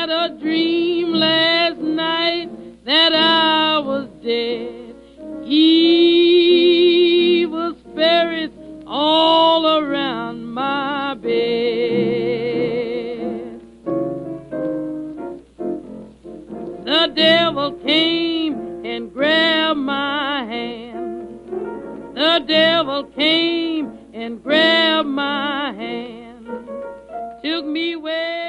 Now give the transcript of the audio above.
had a dream last night that I was dead. Evil spirits all around my bed. The devil came and grabbed my hand. The devil came and grabbed my hand, took me where